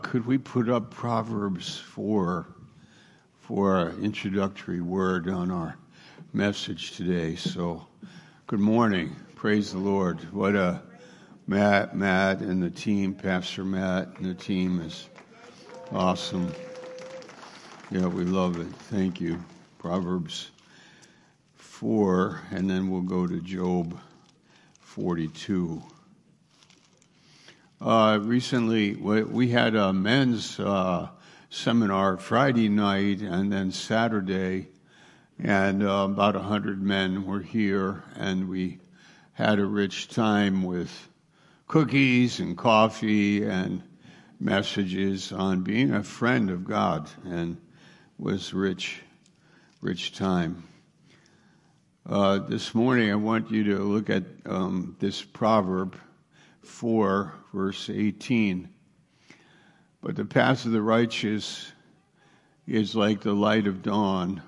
Could we put up Proverbs 4 for our introductory word on our message today? So, good morning. Praise the Lord. What a Matt and the team, Pastor Matt and the team is awesome. Yeah, we love it. Thank you. Proverbs 4, and then we'll go to Job 42. Recently, we had a men's seminar Friday night and then Saturday, and about 100 men were here, and we had a rich time with cookies and coffee and messages on being a friend of God, and was rich time. This morning, I want you to look at this proverb 4, verse 18. But the path of the righteous is like the light of dawn,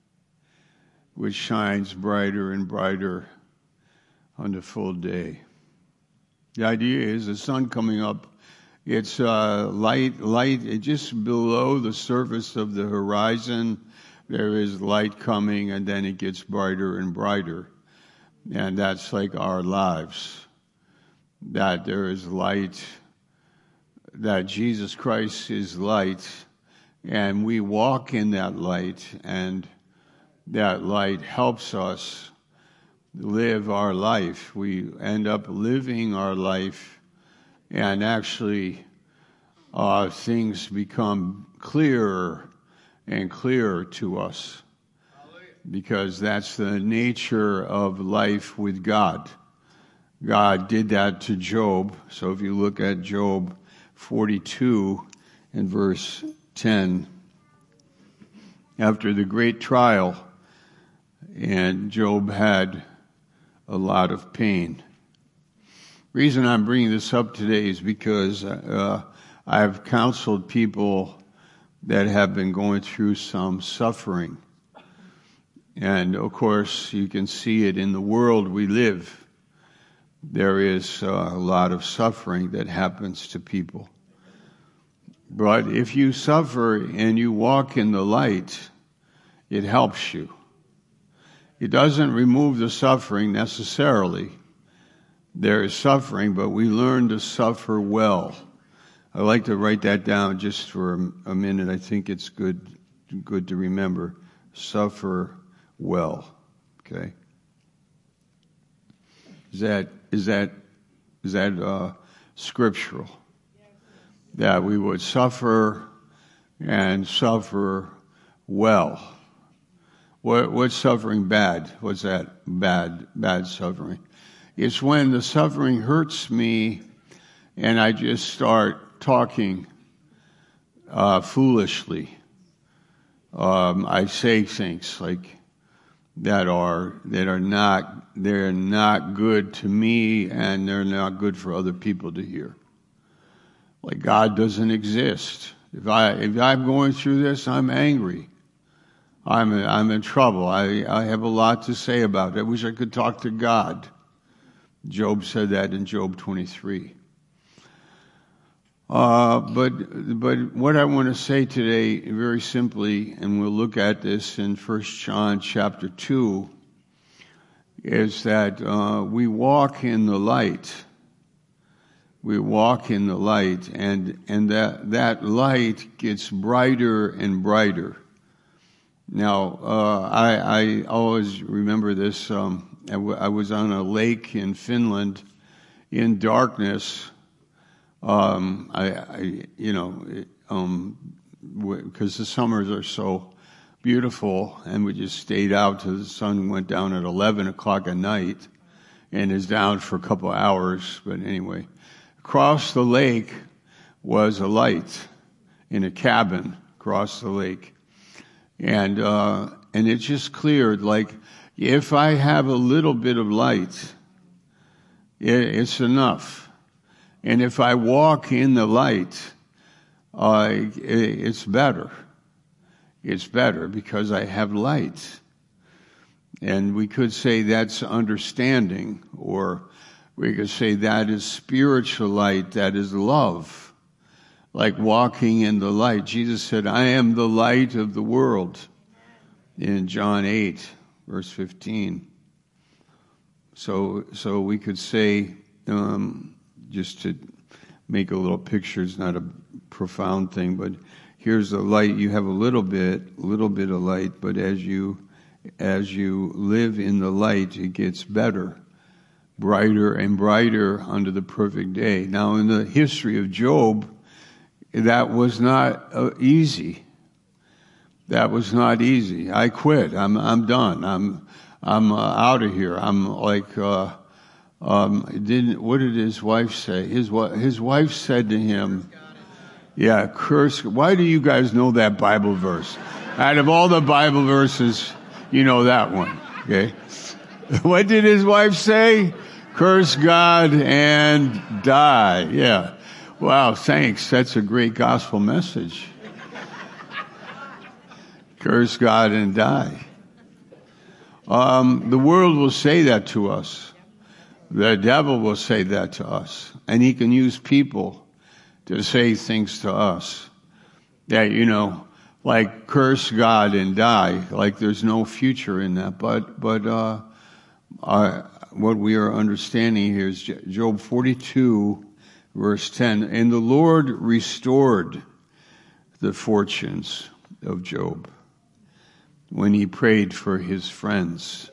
which shines brighter and brighter on the full day. The idea is the sun coming up, it's light, just below the surface of the horizon, there is light coming, and then it gets brighter and brighter. And that's like our lives. That there is light, that Jesus Christ is light, and we walk in that light, and that light helps us live our life. We end up living our life, and actually things become clearer and clearer to us, because that's the nature of life with God. God did that to Job. So if you look at Job 42 and verse 10, after the great trial, and Job had a lot of pain. Reason I'm bringing this up today is because I've counseled people that have been going through some suffering. And of course, you can see it in the world we live. There is a lot of suffering that happens to people. But if you suffer and you walk in the light, it helps you. It doesn't remove the suffering necessarily. There is suffering, but we learn to suffer well. I like to write that down just for a minute. I think it's good to remember. Suffer well. Okay? Is that scriptural? That we would suffer and suffer well. What's suffering bad? What's that? Bad suffering. It's when the suffering hurts me and I just start talking foolishly. I say things like that are not good to me, and they're not good for other people to hear. Like God doesn't exist. If I'm going through this, I'm angry. I'm in trouble. I have a lot to say about it. I wish I could talk to God. Job said that in Job 23. But what I want to say today, very simply, and we'll look at this in 1 John chapter 2, is that we walk in the light. We walk in the light, and that light gets brighter and brighter. Now, I always remember this. I was on a lake in Finland in darkness. Because the summers are so beautiful, and we just stayed out till the sun went down at 11 o'clock at night, and is down for a couple of hours. But anyway, across the lake was a light in a cabin across the lake, and it just cleared. Like if I have a little bit of light, it's enough. And if I walk in the light, it's better. It's better because I have light. And we could say that's understanding, or we could say that is spiritual light, that is love. like walking in the light. Jesus said, I am the light of the world in John 8, verse 15. So we could say, just to make a little picture, it's not a profound thing, but here's the light. You have a little bit of light, but as you live in the light, it gets better, brighter and brighter unto the perfect day. Now, in the history of Job, that was not easy. That was not easy. I quit. I'm done. I'm out of here. I'm like, what did his wife say? His wife said to him, yeah, curse. Why do you guys know that Bible verse? Out of all the Bible verses, you know that one. Okay. What did his wife say? Curse God and die. Yeah. Wow. Thanks. That's a great gospel message. Curse God and die. The world will say that to us. The devil will say that to us. And he can use people to say things to us that, like curse God and die, like there's no future in that. But what we are understanding here is Job 42, verse 10. And the Lord restored the fortunes of Job when he prayed for his friends.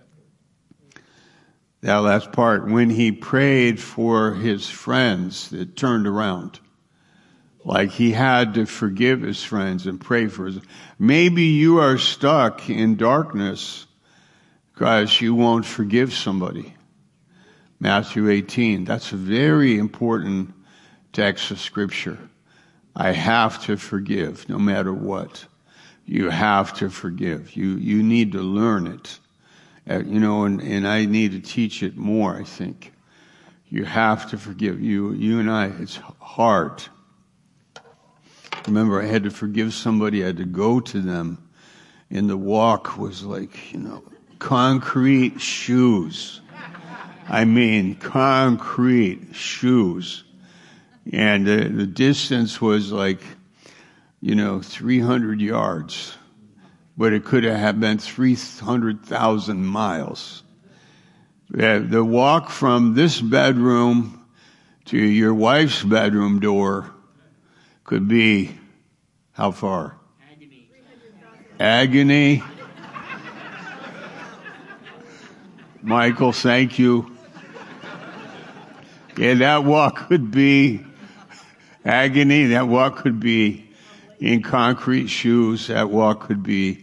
That last part, when he prayed for his friends, it turned around. Like he had to forgive his friends and pray for his. Maybe you are stuck in darkness because you won't forgive somebody. Matthew 18, that's a very important text of Scripture. I have to forgive no matter what. You have to forgive. You need to learn it. And I need to teach it more, I think. You have to forgive. You and I, it's hard. Remember, I had to forgive somebody. I had to go to them. And the walk was like, concrete shoes. I mean, concrete shoes. And the distance was like, 300 yards. But it could have been 300,000 miles. The walk from this bedroom to your wife's bedroom door could be how far? Agony. Michael, thank you. Yeah, that walk could be agony. That walk could be in concrete shoes. That walk could be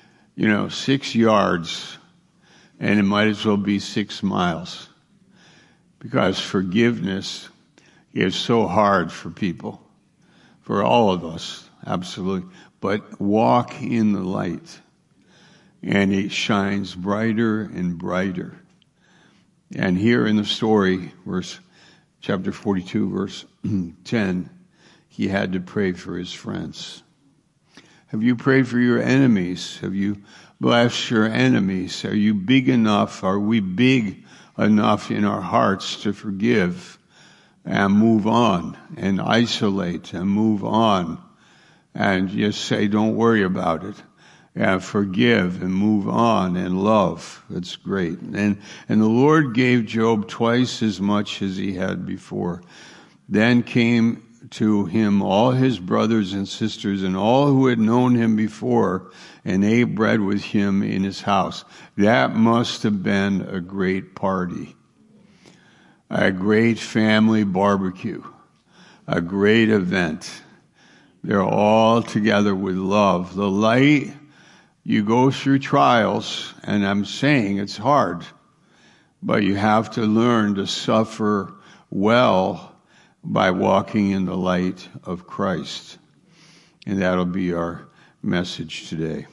6 yards, and it might as well be 6 miles. Because forgiveness is so hard for people, for all of us, absolutely. But walk in the light, and it shines brighter and brighter. And here in the story, chapter 42, verse 10, he had to pray for his friends. Have you prayed for your enemies? Have you blessed your enemies? Are you big enough? Are we big enough in our hearts to forgive and move on and isolate and move on and just say, don't worry about it, and forgive and move on and love? That's great. And the Lord gave Job twice as much as he had before. Then came to him all his brothers and sisters and all who had known him before, and ate bread with him in his house. That must have been a great party, a great family barbecue, a great event. They're all together with love. The light, you go through trials, and I'm saying it's hard, but you have to learn to suffer well by walking in the light of Christ. And that'll be our message today.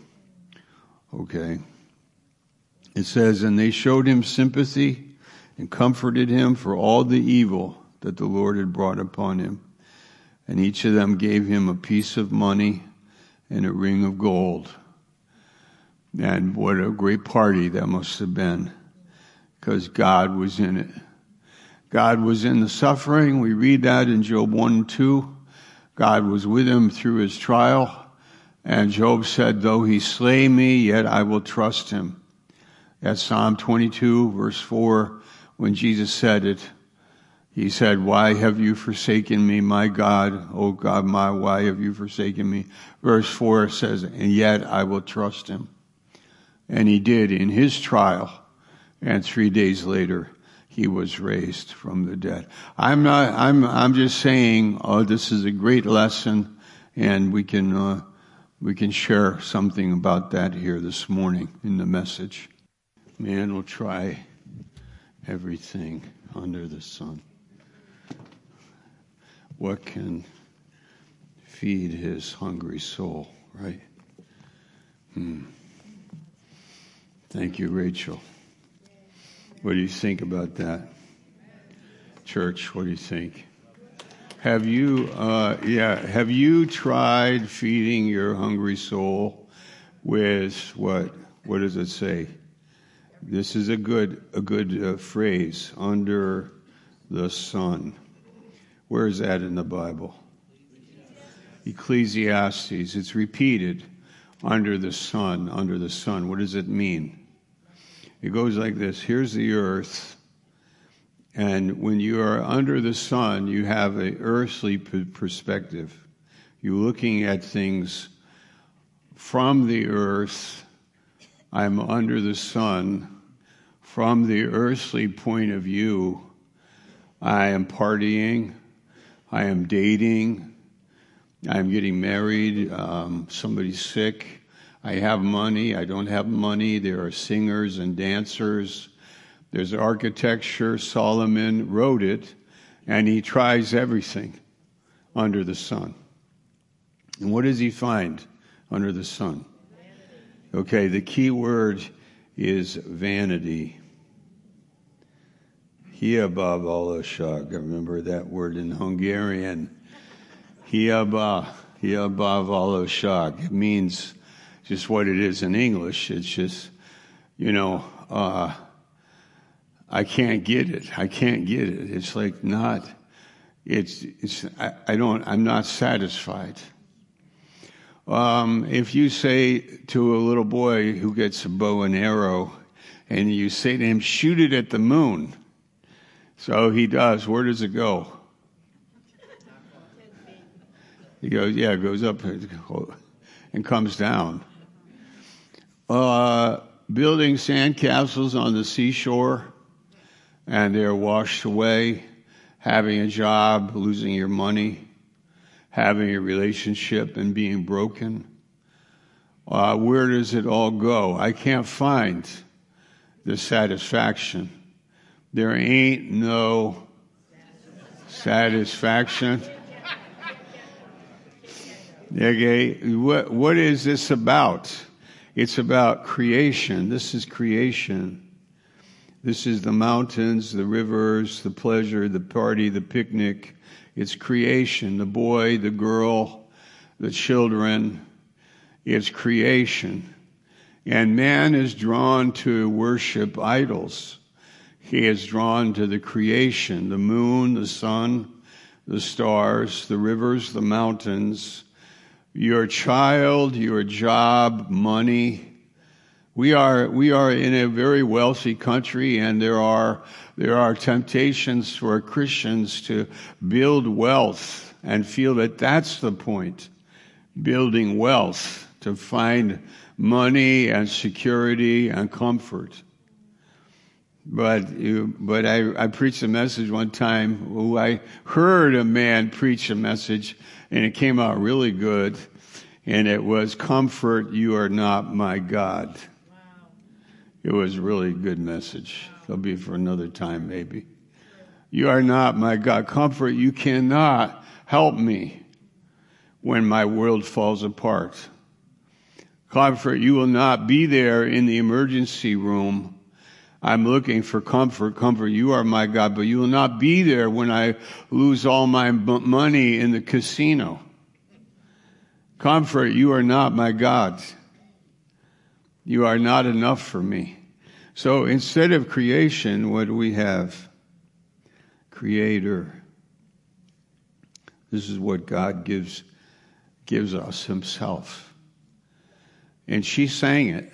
Okay. It says, and they showed him sympathy and comforted him for all the evil that the Lord had brought upon him. And each of them gave him a piece of money and a ring of gold. And what a great party that must have been, because God was in it. God was in the suffering. We read that in Job 1 and 2. God was with him through his trial. And Job said, though he slay me, yet I will trust him. That's Psalm 22, verse 4. When Jesus said it, he said, why have you forsaken me, my God? Oh God, why have you forsaken me? Verse 4 says, and yet I will trust him. And he did in his trial. And 3 days later, he was raised from the dead. I'm just saying, this is a great lesson, and we can share something about that here this morning in the message. Man will try everything under the sun. What can feed his hungry soul, right? Thank you, Rachel. What do you think about that? Church, what do you think? Have you tried feeding your hungry soul with what? What does it say? This is a good phrase, under the sun. Where is that in the Bible? Ecclesiastes. It's repeated, under the sun, under the sun. What does it mean? It goes like this. Here's the earth. And when you are under the sun, you have an earthly perspective. You're looking at things from the earth. I'm under the sun. From the earthly point of view, I am partying. I am dating. I am getting married. Somebody's sick. I have money. I don't have money. There are singers and dancers. There's architecture. Solomon wrote it, and he tries everything under the sun. And what does he find under the sun? Okay, the key word is vanity. Hiabavaloshag. Remember that word in Hungarian. Hiabavaloshag. It means just what it is in English. It's just, I can't get it. I can't get it. It's like not, I'm not satisfied. If you say to a little boy who gets a bow and arrow, and you say to him, shoot it at the moon. So he does. Where does it go? He goes, it goes up and comes down. Building sandcastles on the seashore, and they're washed away. Having a job, losing your money, having a relationship and being broken. Where does it all go? I can't find the satisfaction. There ain't no satisfaction. Okay, what is this about? It's about creation. This is creation. This is the mountains, the rivers, the pleasure, the party, the picnic. It's creation. The boy, the girl, the children. It's creation. And man is drawn to worship idols. He is drawn to the creation, the moon, the sun, the stars, the rivers, the mountains, your child, your job, money. We are in a very wealthy country, and there are temptations for Christians to build wealth and feel that that's the point. Building wealth to find money and security and comfort. But I preached a message one time. I heard a man preach a message, and it came out really good. And it was, comfort, you are not my God. Wow. It was a really good message. Wow. It'll be for another time maybe. You are not my God. Comfort, you cannot help me when my world falls apart. Comfort, you will not be there in the emergency room. I'm looking for comfort. Comfort, you are my God, but you will not be there when I lose all my money in the casino. Comfort, you are not my God. You are not enough for me. So instead of creation, what do we have? Creator. This is what God gives us himself. And she sang it.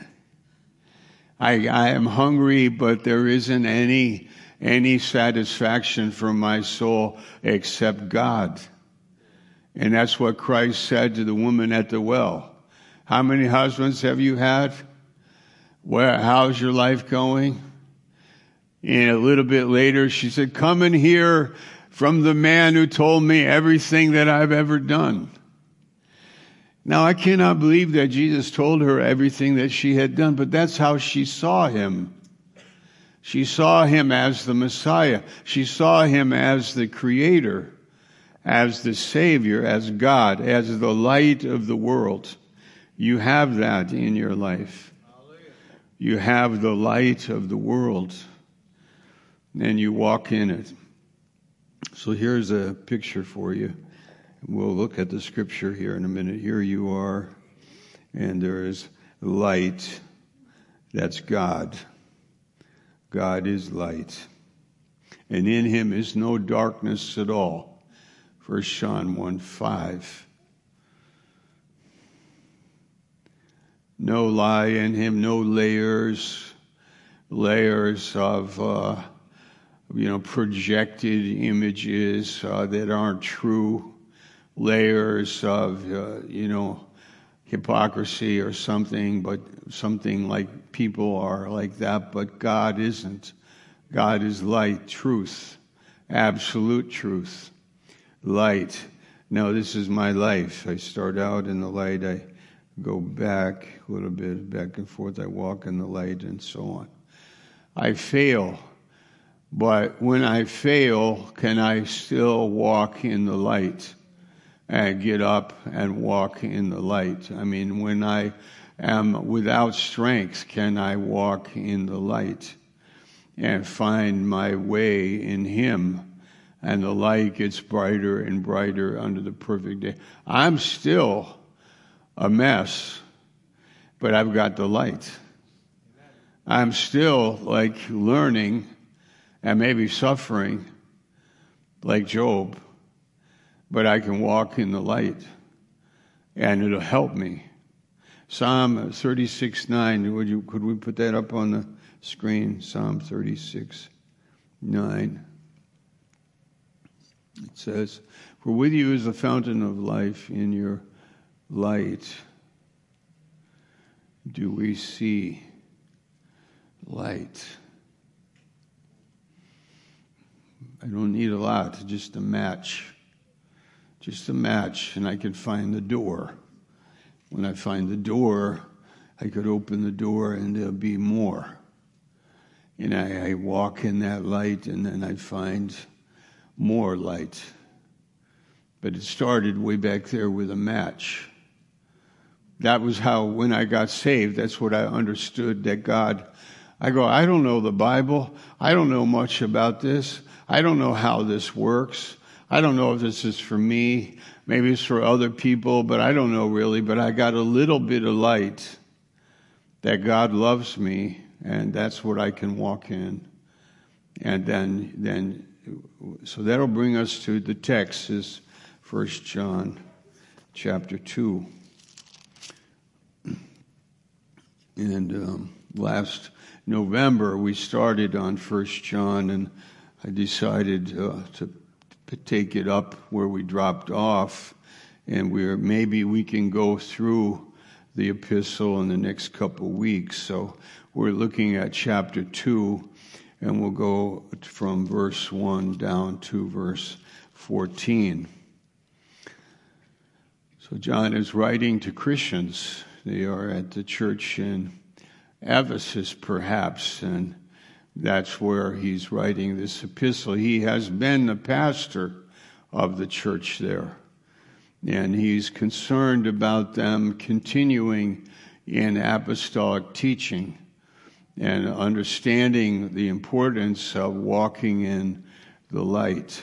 I am hungry, but there isn't any satisfaction for my soul except God. And that's what Christ said to the woman at the well. How many husbands have you had? How's your life going? And a little bit later, she said, come and hear from the man who told me everything that I've ever done. Now, I cannot believe that Jesus told her everything that she had done, but that's how she saw him. She saw him as the Messiah. She saw him as the Creator, as the Savior, as God, as the light of the world. You have that in your life. You have the light of the world, and you walk in it. So here's a picture for you. We'll look at the scripture here in a minute. Here you are, and there is light. That's God. God is light. And in him is no darkness at all. 1 John 1:5. No lie in him, no layers of, projected images that aren't true. Layers of, hypocrisy or something, but something like people are like that, but God isn't. God is light, truth, absolute truth, light. Now, this is my life. I start out in the light. I go back a little bit, back and forth. I walk in the light and so on. I fail. But when I fail, can I still walk in the light? And get up and walk in the light. I mean, when I am without strength, can I walk in the light and find my way in him? And the light gets brighter and brighter under the perfect day. I'm still a mess, but I've got the light. I'm still like learning and maybe suffering like Job, but I can walk in the light, and it'll help me. Psalm 36:9. Could we put that up on the screen? Psalm 36:9. It says, "For with you is the fountain of life. In your light do we see light." I don't need a lot, just a match. Just a match, and I can find the door. When I find the door, I could open the door and there'll be more. And I walk in that light, and then I find more light. But it started way back there with a match. That was how, when I got saved, that's what I understood, that God, I don't know the Bible. I don't know much about this. I don't know how this works. I don't know if this is for me. Maybe it's for other people, but I don't know really. But I got a little bit of light that God loves me, and that's what I can walk in. And then, so that'll bring us to the text, is 1 John chapter 2. And last November we started on 1 John, and I decided to take it up where we dropped off, and maybe we can go through the epistle in the next couple weeks. So we're looking at chapter 2, and we'll go from verse 1 down to verse 14. So John is writing to Christians. They are at the church in Ephesus, perhaps, and that's where he's writing this epistle. He has been the pastor of the church there, and he's concerned about them continuing in apostolic teaching and understanding the importance of walking in the light.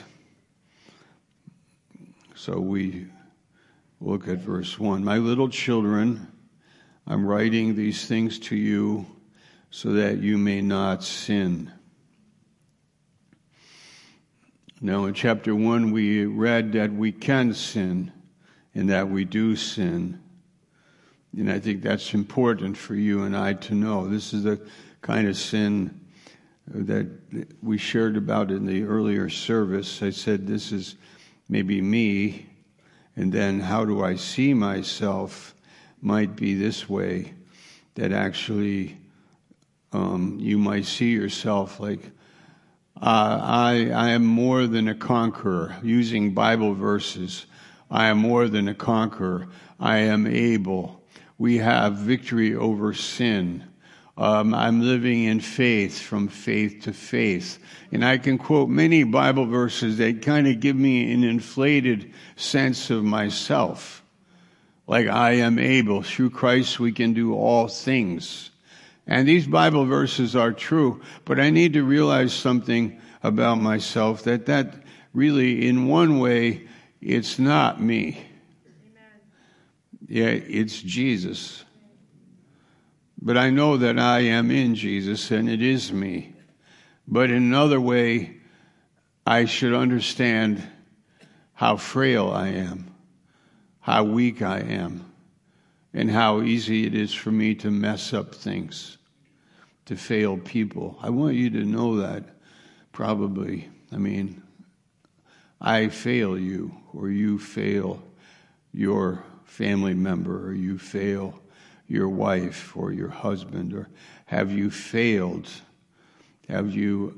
So we look at verse 1. "My little children, I'm writing these things to you so that you may not sin. Now, in chapter 1, we read that we can sin and that we do sin. And I think that's important for you and I to know. This is the kind of sin that we shared about in the earlier service. I said, this is maybe me, and then how do I see myself might be this way, that actually you might see yourself like, I am more than a conqueror, using Bible verses. I am more than a conqueror. I am able. We have victory over sin. I'm living in faith, from faith to faith. And I can quote many Bible verses that kind of give me an inflated sense of myself. Like, I am able. Through Christ we can do all things. And these Bible verses are true, but I need to realize something about myself, that really, in one way, it's not me. Yeah, it's Jesus. But I know that I am in Jesus and it is me. But in another way, I should understand how frail I am, how weak I am, and how easy it is for me to mess up things, to fail people. I want you to know that, probably. I mean, I fail you, or you fail your family member, or you fail your wife or your husband, or have you failed? Are you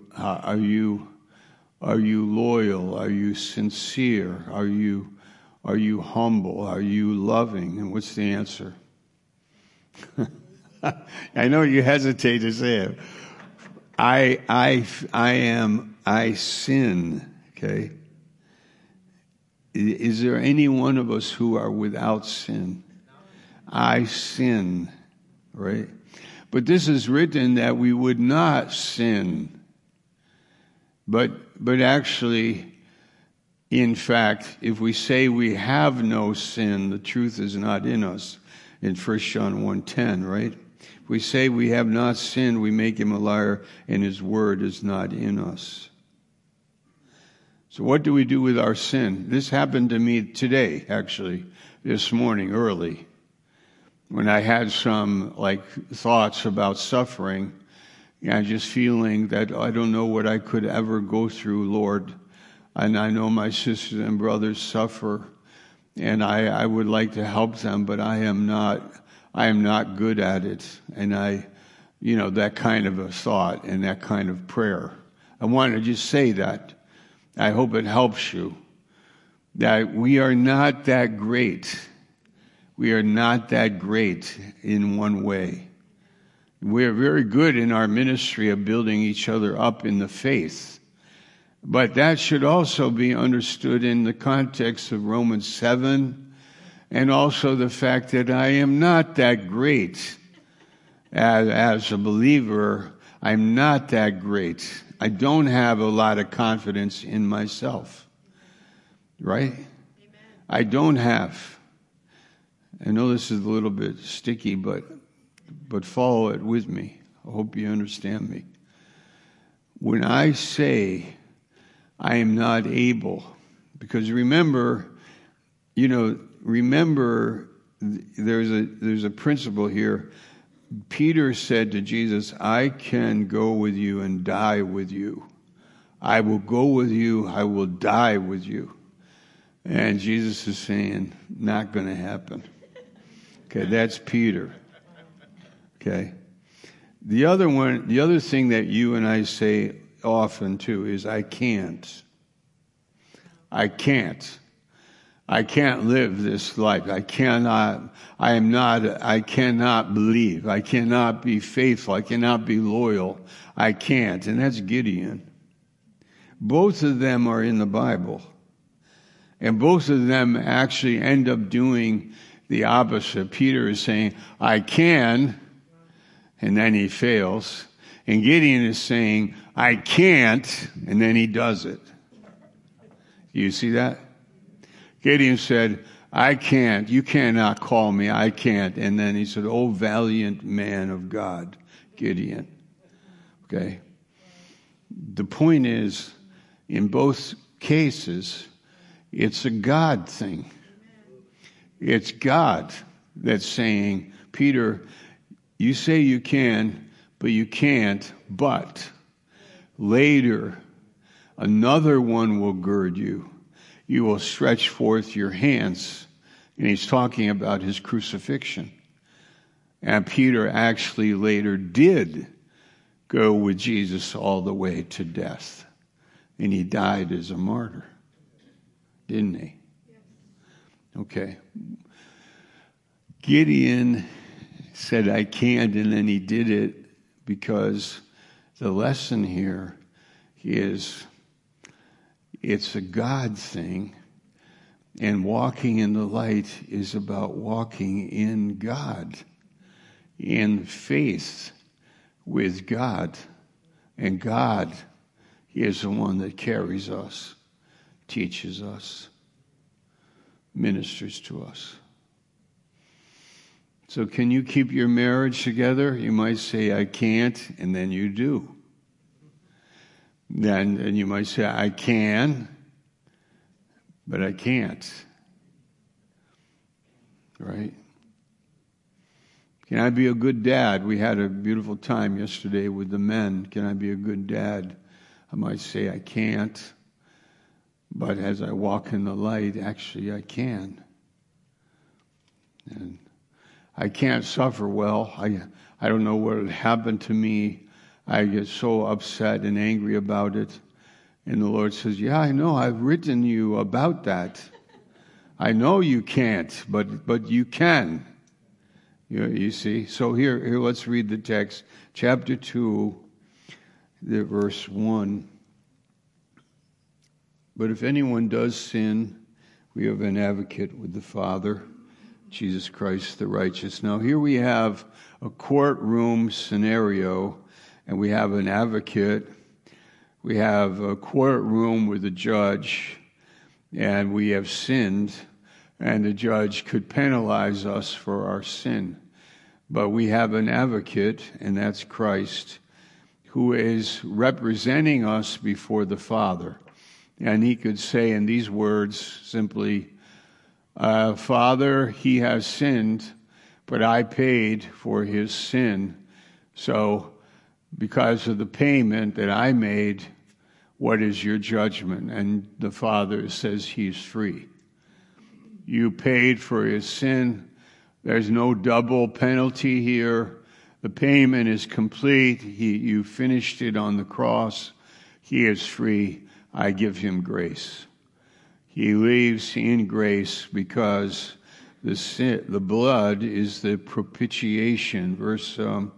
loyal? Are you sincere? Are you humble? Are you loving? And what's the answer? I know you hesitate to say it. I sin, okay? Is there any one of us who are without sin? I sin, right? But this is written that we would not sin. But actually, in fact, if we say we have no sin, the truth is not in us. In 1 John 1:10, right? If we say we have not sinned, we make him a liar, and his word is not in us. So what do we do with our sin? This happened to me today, actually, this morning early, when I had some thoughts about suffering, and just feeling that I don't know what I could ever go through, Lord. And I know my sisters and brothers suffer, and I would like to help them, but I am not good at it. And that kind of a thought and that kind of prayer. I want to just say that. I hope it helps you. That we are not that great. We are not that great in one way. We are very good in our ministry of building each other up in the faith. But that should also be understood in the context of Romans 7, and also the fact that I am not that great. As a believer, I'm not that great. I don't have a lot of confidence in myself. Right? Amen. I don't have. I know this is a little bit sticky, but follow it with me. I hope you understand me. When I say I am not able, because remember there's a principle here. Peter said to Jesus, I can go with you and die with you. I will go with you, I will die with you. And Jesus is saying, not going to happen. Okay, that's Peter. Okay. The other thing that you and I say often too is I can't. I can't live this life. I cannot believe. I cannot be faithful. I cannot be loyal. I can't. And that's Gideon. Both of them are in the Bible. And both of them actually end up doing the opposite. Peter is saying, I can, and then he fails. And Gideon is saying, I can't, and then he does it. You see that? Gideon said, I can't, you cannot call me, I can't. And then he said, oh, valiant man of God, Gideon. Okay? The point is, in both cases, it's a God thing. It's God that's saying, Peter, you say you can, but you can't. But later, another one will gird you. You will stretch forth your hands. And he's talking about his crucifixion. And Peter actually later did go with Jesus all the way to death. And he died as a martyr. Didn't he? Okay. Gideon said, I can't, and then he did it because the lesson here is it's a God thing, and walking in the light is about walking in God, in faith with God. And God is the one that carries us, teaches us, ministers to us. So can you keep your marriage together? You might say, I can't, and then you do. And you might say, I can, but I can't. Right? Can I be a good dad? We had a beautiful time yesterday with the men. Can I be a good dad? I might say I can't, but as I walk in the light, actually I can. And I can't suffer well. I don't know what had happened to me. I get so upset and angry about it. And the Lord says, yeah, I know. I've written you about that. I know you can't, but you can. You see? So here, let's read the text. Chapter 2, verse 1. But if anyone does sin, we have an advocate with the Father, Jesus Christ the righteous. Now here we have a courtroom scenario, and we have an advocate. We have a courtroom with a judge, and we have sinned, and the judge could penalize us for our sin. But we have an advocate, and that's Christ, who is representing us before the Father. And he could say in these words simply, Father, he has sinned, but I paid for his sin. So because of the payment that I made, what is your judgment? And the Father says he's free. You paid for his sin. There's no double penalty here. The payment is complete. You finished it on the cross. He is free. I give him grace. He lives in grace because the blood is the propitiation. Verse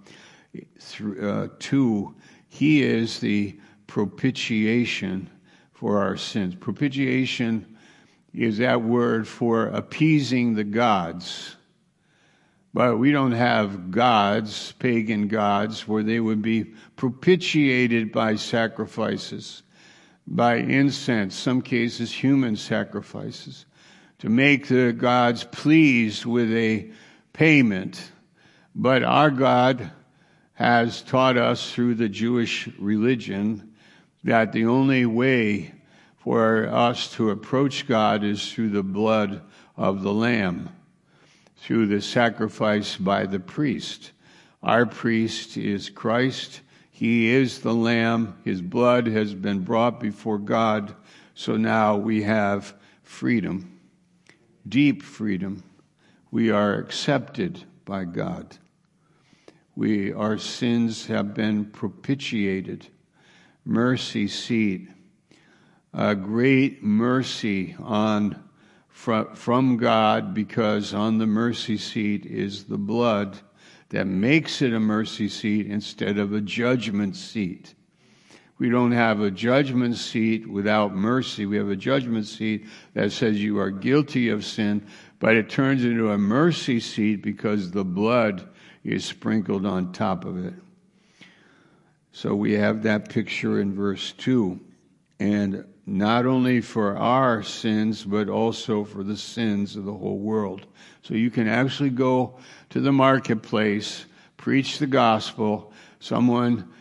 2, he is the propitiation for our sins. Propitiation is that word for appeasing the gods. But we don't have gods, pagan gods, where they would be propitiated by sacrifices, by incense, some cases human sacrifices, to make the gods pleased with a payment. But our God has taught us through the Jewish religion that the only way for us to approach God is through the blood of the Lamb, through the sacrifice by the priest. Our priest is Christ. He is the Lamb. His blood has been brought before God. So now we have freedom, deep freedom. We are accepted by God. Our sins have been propitiated. Mercy seat. A great mercy from God, because on the mercy seat is the blood that makes it a mercy seat instead of a judgment seat. We don't have a judgment seat without mercy. We have a judgment seat that says you are guilty of sin, but it turns into a mercy seat because the blood is sprinkled on top of it. So we have that picture in verse 2. And not only for our sins, but also for the sins of the whole world. So you can actually go to the marketplace, preach the gospel. Someone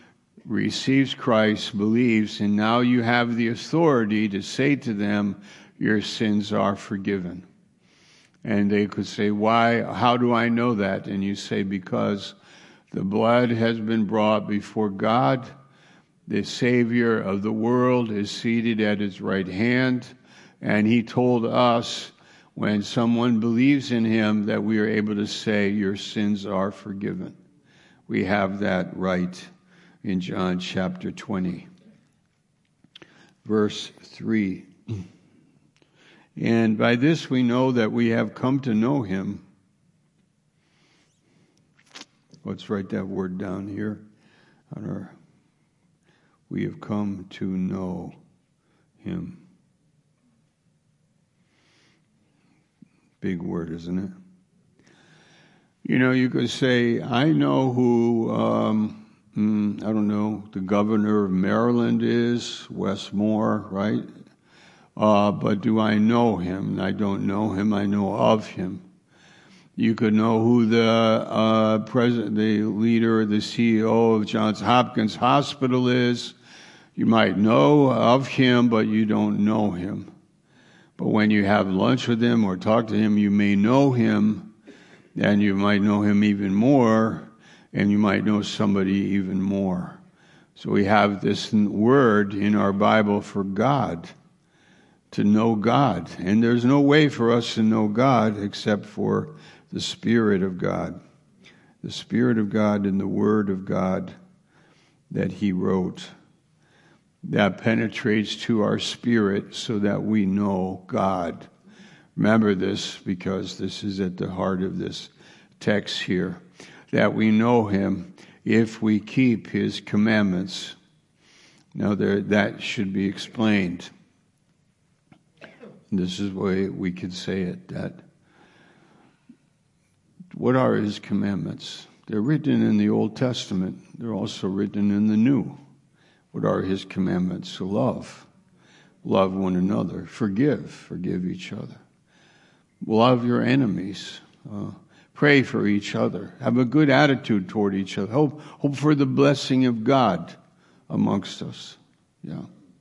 receives Christ, believes, and now you have the authority to say to them, your sins are forgiven. And they could say, why? How do I know that? And you say, because the blood has been brought before God. The Savior of the world is seated at his right hand. And he told us, when someone believes in him, that we are able to say, your sins are forgiven. We have that right in John chapter 20, verse 3. And by this we know that we have come to know him. Let's write that word down here. We have come to know him. Big word, isn't it? You know, you could say, I know who, I don't know, the governor of Maryland is, Wes Moore, right? But do I know him? I don't know him. I know of him. You could know who the president, the leader, the CEO of Johns Hopkins Hospital is. You might know of him, but you don't know him. But when you have lunch with him or talk to him, you may know him, and you might know him even more, and you might know somebody even more. So we have this word in our Bible for God, to know God. And there's no way for us to know God except for the Spirit of God. The Spirit of God and the Word of God that he wrote. That penetrates to our spirit so that we know God. Remember this, because this is at the heart of this text here. That we know him if we keep his commandments. Now that should be explained. This is the way we could say it, that what are his commandments? They're written in the Old Testament. They're also written in the New. What are his commandments? Love one another, forgive each other. Love your enemies, pray for each other, have a good attitude toward each other, hope for the blessing of God amongst us. Yeah.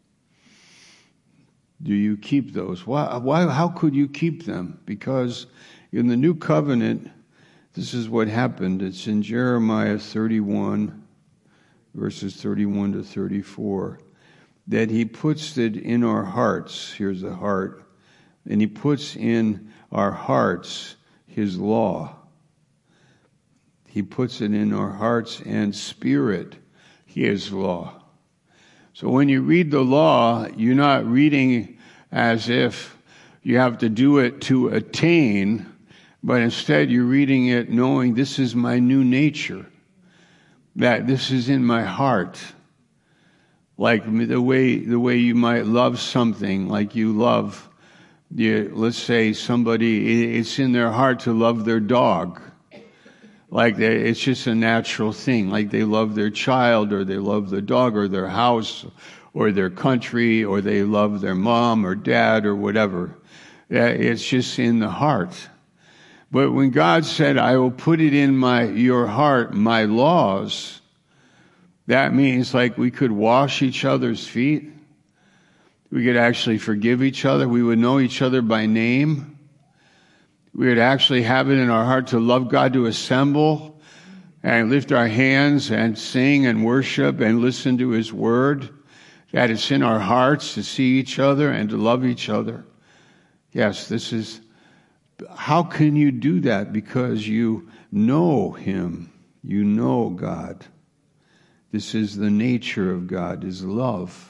Do you keep those? Why? How could you keep them? Because in the new covenant, this is what happened. It's in Jeremiah 31, verses 31 to 34, that he puts it in our hearts. Here's the heart. And he puts in our hearts his law. He puts it in our hearts and spirit, his law. So when you read the law, you're not reading as if you have to do it to attain, but instead you're reading it knowing this is my new nature, that this is in my heart. Like the way you might love something, like you love, let's say somebody, it's in their heart to love their dog. Like it's just a natural thing. Like they love their child, or they love their dog, or their house, or their country, or they love their mom or dad or whatever. It's just in the heart. But when God said, I will put it in your heart, my laws, that means like we could wash each other's feet. We could actually forgive each other. We would know each other by name. We would actually have it in our heart to love God, to assemble and lift our hands and sing and worship and listen to his word. That it's in our hearts to see each other and to love each other. Yes, this is, how can you do that? Because you know him. You know God. This is the nature of God, is love.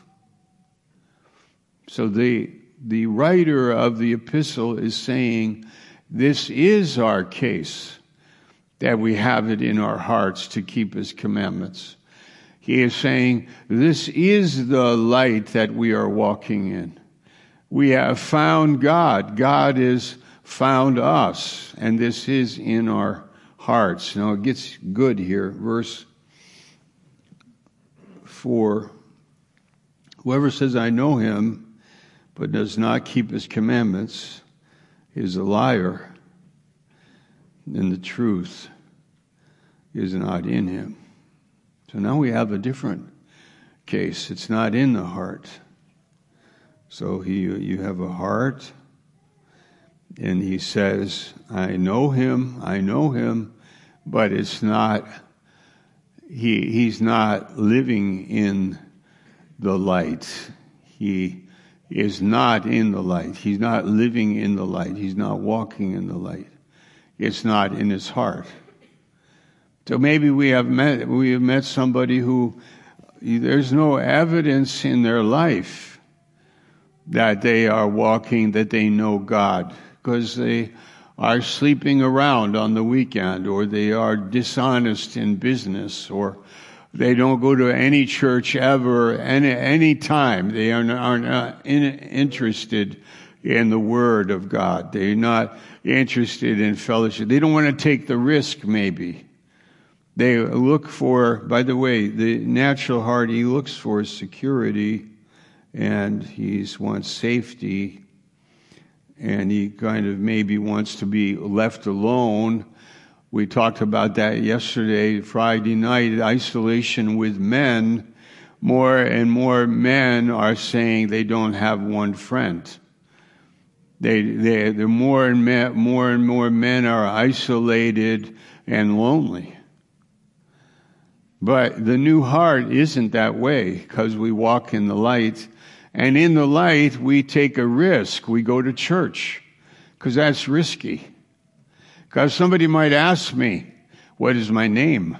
So the writer of the epistle is saying, this is our case, that we have it in our hearts to keep his commandments. He is saying, this is the light that we are walking in. We have found God. God has found us, and this is in our hearts. Now it gets good here. Verse 4, whoever says, I know him, but does not keep his commandments, is a liar, and the truth is not in him. So now we have a different case. It's not in the heart. So you have a heart, and he says, I know him, but it's not, he's not living in the light. He is not in the light. He's not living in the light. He's not walking in the light. It's not in his heart. So maybe we have met somebody who there's no evidence in their life that they are walking, that they know God, because they are sleeping around on the weekend, or they are dishonest in business, or they don't go to any church ever, any time. They are not interested in the Word of God. They're not interested in fellowship. They don't want to take the risk, maybe. They look for, by the way, the natural heart, he looks for security, and he wants safety, and he kind of maybe wants to be left alone. We talked about that yesterday, Friday night, isolation with men. More and more men are saying they don't have one friend. The more and more men are isolated and lonely. But the new heart isn't that way, because we walk in the light. And in the light, we take a risk. We go to church, because that's risky. Because somebody might ask me, what is my name?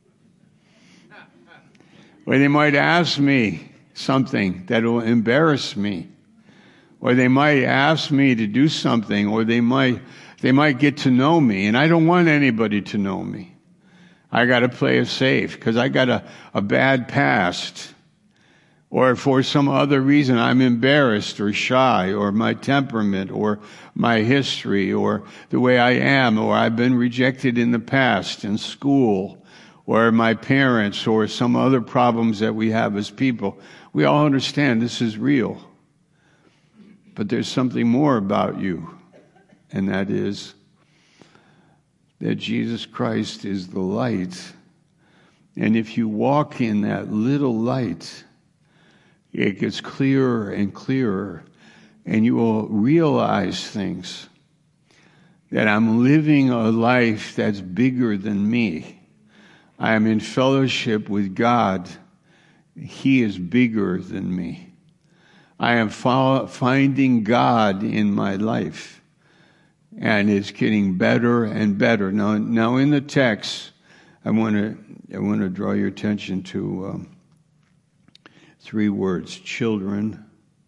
Or they might ask me something that will embarrass me. Or they might ask me to do something, or they might get to know me, and I don't want anybody to know me. I got to play it safe, because I got a bad past. Or for some other reason, I'm embarrassed or shy, or my temperament, or my history, or the way I am, or I've been rejected in the past in school, or my parents, or some other problems that we have as people. We all understand this is real. But there's something more about you, and that is that Jesus Christ is the light. And if you walk in that little light, it gets clearer and clearer, and you will realize things. That I'm living a life that's bigger than me. I am in fellowship with God. He is bigger than me. I am finding God in my life, and it's getting better and better. Now in the text, I want to draw your attention to 3 words: children,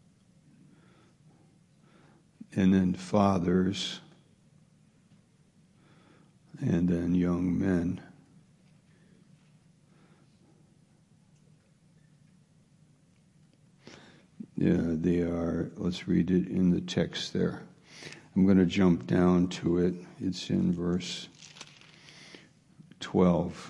and then fathers, and then young men. Yeah, they are. Let's read it in the text there. I'm going to jump down to it. It's in verse 12.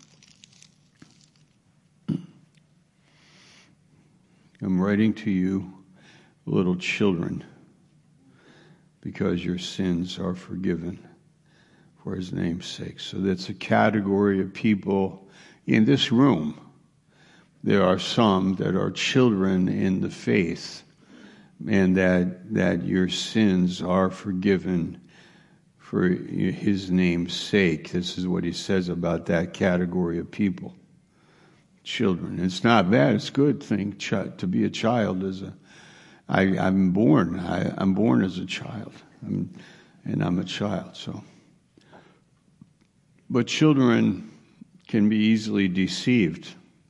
I'm writing to you, little children, because your sins are forgiven for his name's sake. So that's a category of people in this room. There are some that are children in the faith, and that your sins are forgiven for his name's sake. This is what he says about that category of people. Children. It's not bad. It's a good thing to be a child. I'm born as a child, and I'm a child. So, but children can be easily deceived.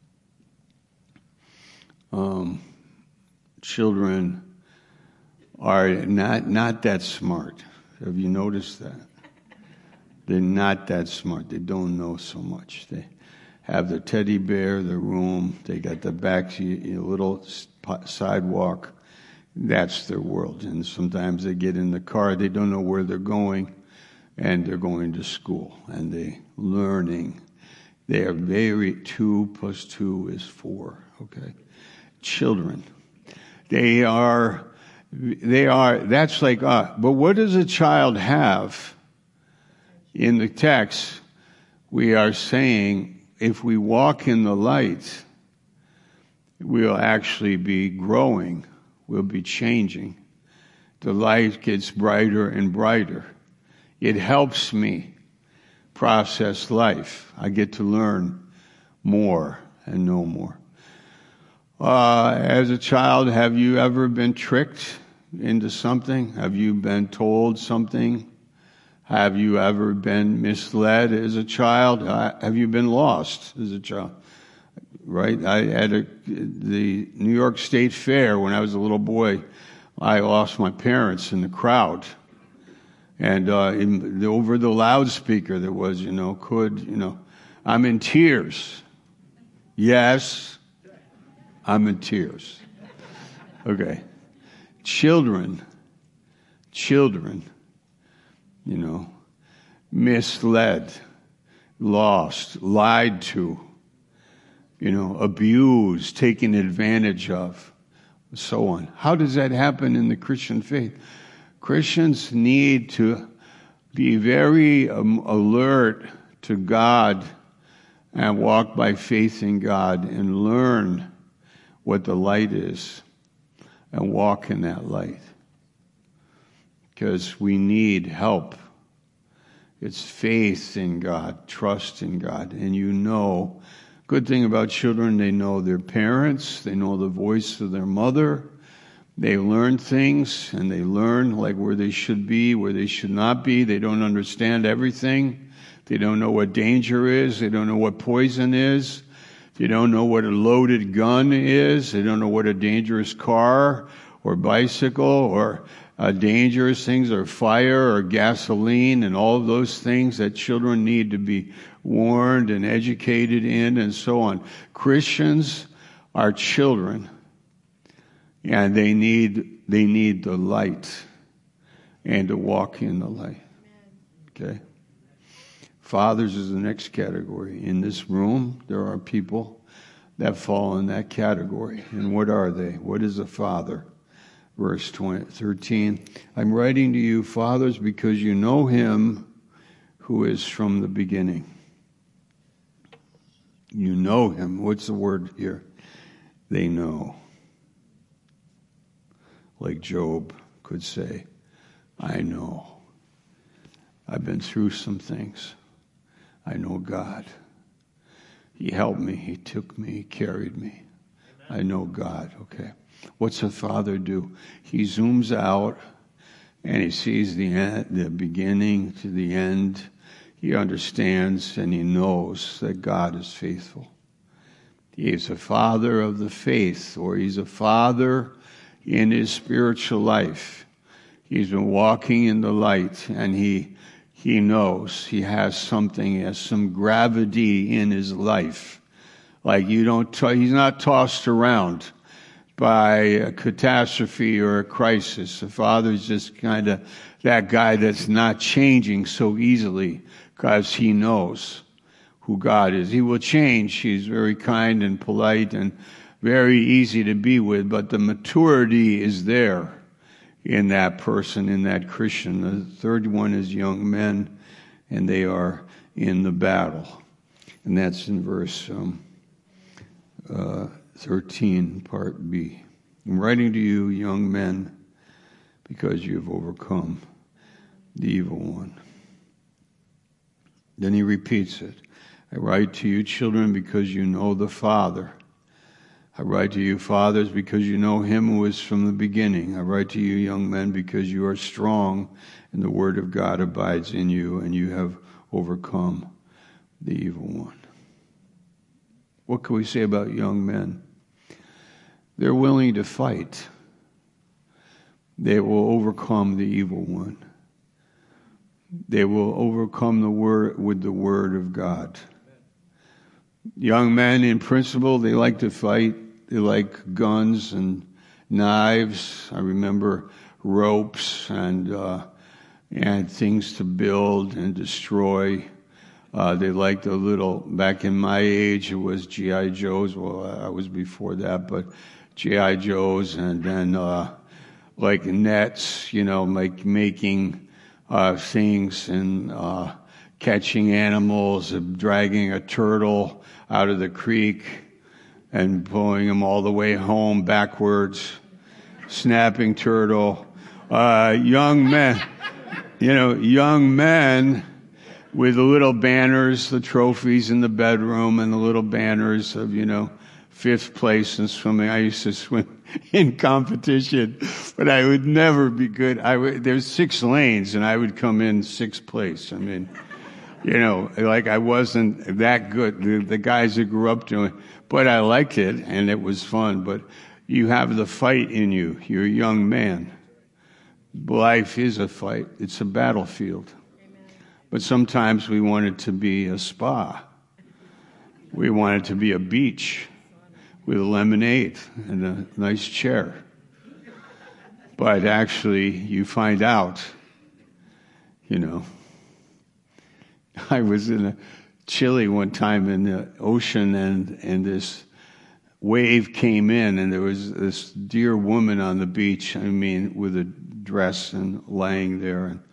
Children are not that smart. Have you noticed that? They're not that smart. They don't know so much. They have the teddy bear, the room. They got the back, little sidewalk. That's their world. And sometimes they get in the car. They don't know where they're going, and they're going to school, and they're learning. They are 2 + 2 is 4. Okay, children. They are. That's like but what does a child have? In the text, we are saying, if we walk in the light, we'll actually be growing. We'll be changing. The light gets brighter and brighter. It helps me process life. I get to learn more and know more. As a child, have you ever been tricked into something? Have you been told something? Have you ever been misled as a child? Have you been lost as a child? Right? I had the New York State Fair when I was a little boy. I lost my parents in the crowd. And over the loudspeaker there was, I'm in tears. Yes, I'm in tears. Okay. Children, misled, lost, lied to, abused, taken advantage of, so on. How does that happen in the Christian faith? Christians need to be very alert to God and walk by faith in God and learn what the light is and walk in that light. Because we need help. It's faith in God, trust in God. And good thing about children, they know their parents, they know the voice of their mother. They learn things, and they learn like where they should be, where they should not be. They don't understand everything. They don't know what danger is. They don't know what poison is. They don't know what a loaded gun is. They don't know what a dangerous car or bicycle or dangerous things or fire or gasoline and all of those things that children need to be warned and educated in and so on. Christians are children. And they need the light and to walk in the light. Okay? Fathers is the next category. In this room, there are people that fall in that category. And what are they? What is a father? Verse 13, I'm writing to you, fathers, because you know him who is from the beginning. You know him. What's the word here? They know. Like Job could say, I know. I've been through some things. I know God. He helped me. He took me. He carried me. Amen. I know God. Okay. What's a father do? He zooms out and he sees the end, the beginning to the end. He understands and he knows that God is faithful. He is a father of the faith, or he's a father in his spiritual life. He's been walking in the light, and he knows he has something, he has some gravity in his life. Like he's not tossed around by a catastrophe or a crisis. The father's just kind of that guy that's not changing so easily because he knows who God is. He will change. He's very kind and polite and very easy to be with, but the maturity is there in that person, in that Christian. The third one is young men, and they are in the battle. And that's in verse 13, part B. I'm writing to you, young men, because you have overcome the evil one. Then he repeats it. I write to you, children, because you know the Father. I write to you, fathers, because you know him who is from the beginning. I write to you, young men, because you are strong, and the word of God abides in you, and you have overcome the evil one. What can we say about young men? They're willing to fight. They will overcome the evil one. They will overcome the word with the word of God. Young men, in principle, they like to fight. They like guns and knives. I remember ropes and things to build and destroy. They liked back in my age, it was G.I. Joes. Well, I was before that, but G.I. Joes, and then like nets, like making things and catching animals, dragging a turtle out of the creek, and pulling him all the way home backwards, snapping turtle. Young men, young men with the little banners, the trophies in the bedroom, and the little banners of, fifth place in swimming. I used to swim in competition, but I would never be good. There's 6 lanes, and I would come in 6th place. I mean, like I wasn't that good. The guys that grew up doing, but I liked it, and it was fun. But you have the fight in you. You're a young man. Life is a fight. It's a battlefield. But sometimes we want it to be a spa. We want it to be a beach with a lemonade and a nice chair. But actually, you find out, I was in Chile one time in the ocean, and this wave came in, and there was this dear woman on the beach, with a dress and laying there, and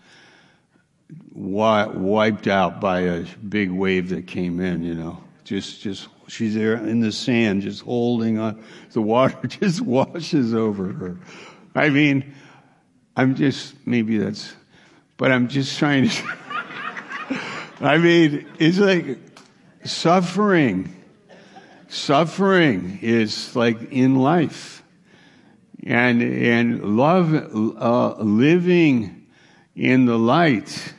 wiped out by a big wave that came in, just she's there in the sand, just holding on. The water just washes over her. I'm just trying to, it's like suffering. Suffering is like in life. And love, living in the light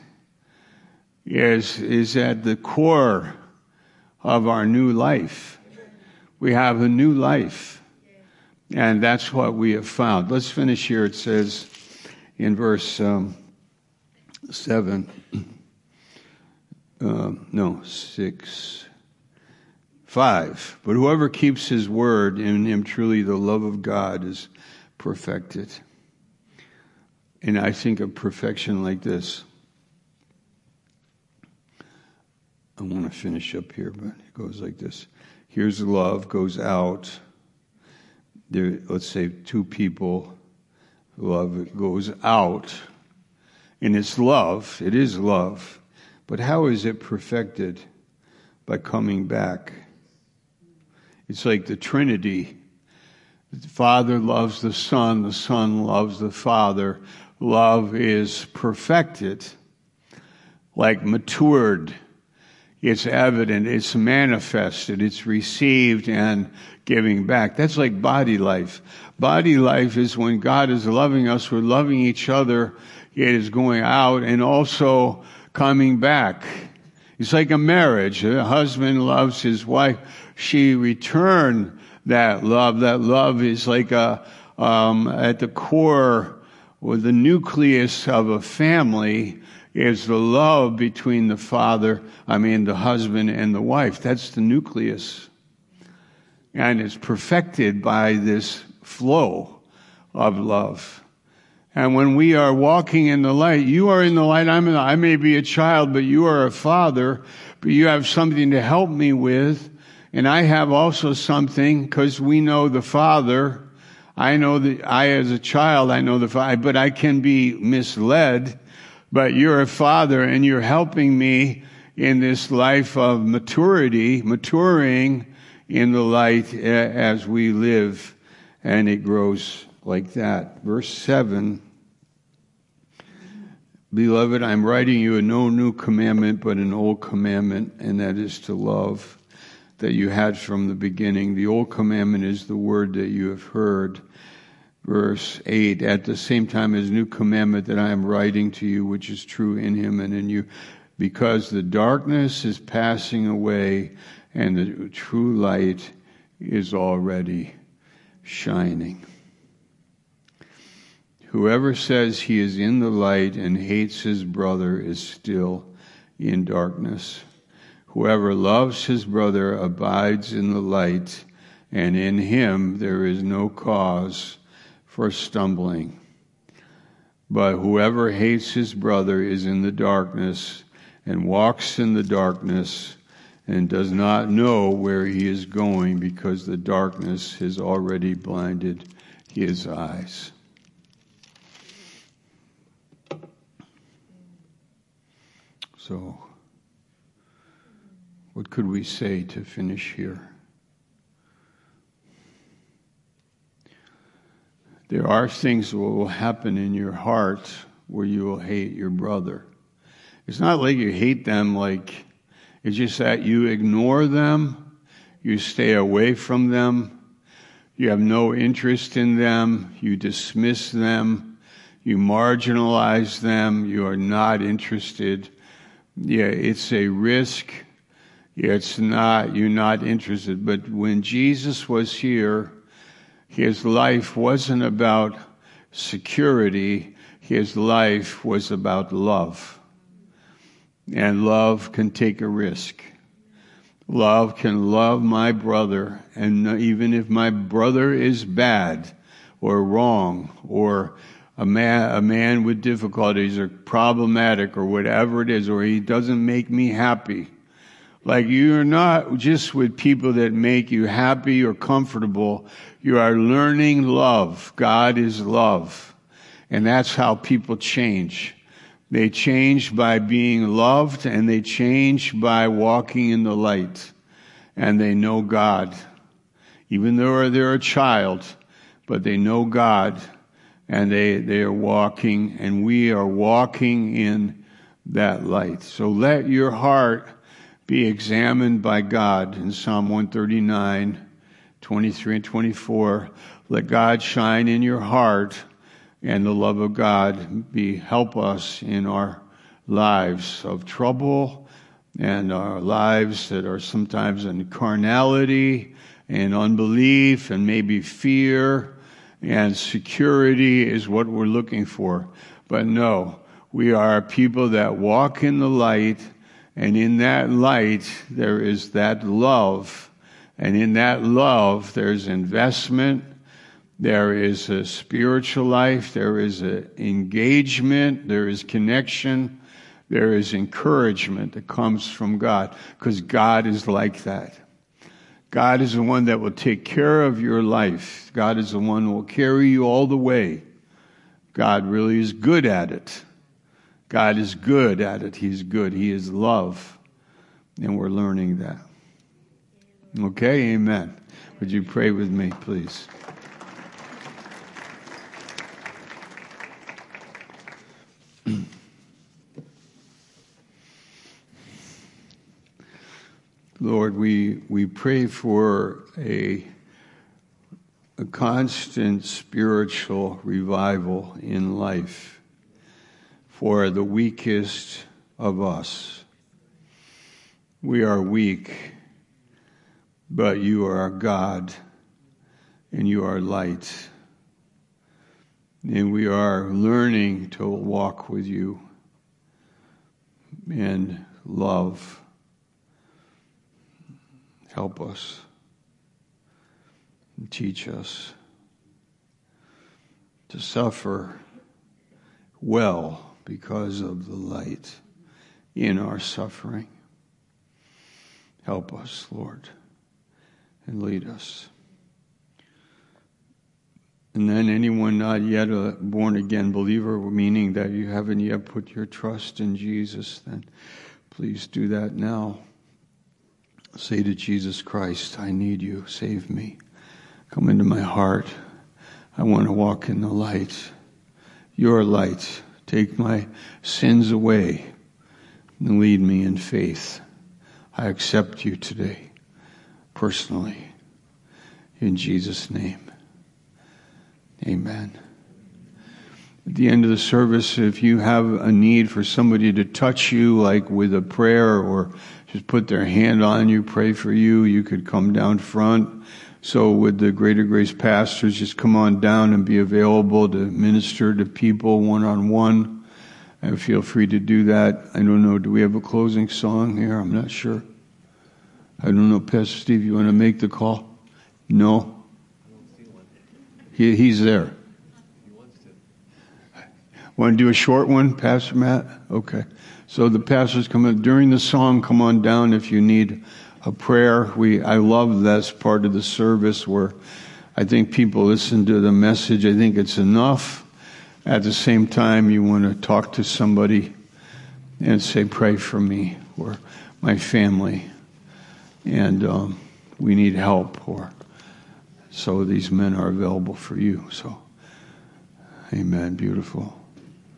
is at the core of our new life. We have a new life. And that's what we have found. Let's finish here. It says in verse 6. Five. But whoever keeps his word, in him truly the love of God is perfected. And I think of perfection like this. I want to finish up here, but it goes like this. Here's love, goes out. There, let's say 2 people. Love goes out. And it's love. It is love. But how is it perfected? By coming back. It's like the Trinity. The Father loves the Son loves the Father. Love is perfected, like matured. It's evident, it's manifested, it's received and giving back. That's like body life. Body life is when God is loving us, we're loving each other. It is going out and also coming back. It's like a marriage. A husband loves his wife. She returned that love. That love is like at the core, or the nucleus of a family is the love between the husband and the wife. That's the nucleus. And it's perfected by this flow of love. And when we are walking in the light, you are in the light, I may be a child, but you are a father, but you have something to help me with. And I have also something, because we know the Father. I know that as a child, I know the Father, but I can be misled. But you're a father, and you're helping me in this life of maturing in the light as we live. And it grows like that. Verse 7. Beloved, I'm writing you no new commandment, but an old commandment, and that is to love that you had from the beginning. The old commandment is the word that you have heard. Verse 8, at the same time as new commandment that I am writing to you, which is true in him and in you, because the darkness is passing away and the true light is already shining. Whoever says he is in the light and hates his brother is still in darkness. Whoever loves his brother abides in the light, and in him there is no cause for stumbling. But whoever hates his brother is in the darkness and walks in the darkness and does not know where he is going, because the darkness has already blinded his eyes. So, what could we say to finish here? there are things that will happen in your heart where you will hate your brother. It's not like you hate them, like it's just that you ignore them, you stay away from them, you have no interest in them, you dismiss them, you marginalize them, you are not interested. Yeah, it's a risk. Yeah, you're not interested. But when Jesus was here, his life wasn't about security. His life was about love. And love can take a risk. Love can love my brother, and even if my brother is bad or wrong or a man with difficulties or problematic or whatever it is, or he doesn't make me happy. Like, you're not just with people that make you happy or comfortable. You are learning love. God is love. And that's how people change. They change by being loved, and they change by walking in the light. And they know God. Even though they're a child, but they know God, and they are walking, and we are walking in that light. So let your heart be examined by God. In Psalm 139, 23 and 24, let God shine in your heart, and the love of God help us in our lives of trouble and our lives that are sometimes in carnality and unbelief and maybe fear, and security is what we're looking for. But no, we are people that walk in the light, and in that light there is that love, and in that love there's investment. There is a spiritual life, there is an engagement, there is connection, there is encouragement that comes from God, because God is like that. God is the one that will take care of your life. God is the one who will carry you all the way. God really is good at it. God is good at it. He's good. He is love. And we're learning that. Okay, amen. Would you pray with me, please? Lord, we pray for a constant spiritual revival in life for the weakest of us. We are weak, but you are God, and you are light. And we are learning to walk with you and love. Help us and teach us to suffer well because of the light in our suffering. Help us, Lord, and lead us. And then anyone not yet a born-again believer, meaning that you haven't yet put your trust in Jesus, then please do that now. Say to Jesus Christ, I need you. Save me. Come into my heart. I want to walk in the light. Your light. Take my sins away and lead me in faith. I accept you today, personally. In Jesus' name. Amen. At the end of the service, if you have a need for somebody to touch you, like with a prayer, or just put their hand on you, pray for you, you could come down front. So would the Greater Grace pastors just come on down and be available to minister to people one-on-one. And feel free to do that. I don't know, do we have a closing song here? I'm not sure. I don't know, Pastor Steve, you want to make the call? No? He's there. Want to do a short one, Pastor Matt? Okay. So the pastors come in during the song. Come on down if you need a prayer. I love this part of the service where I think people listen to the message. I think it's enough. At the same time, you want to talk to somebody and say, pray for me or my family. And we need help. So these men are available for you. So Amen. Beautiful.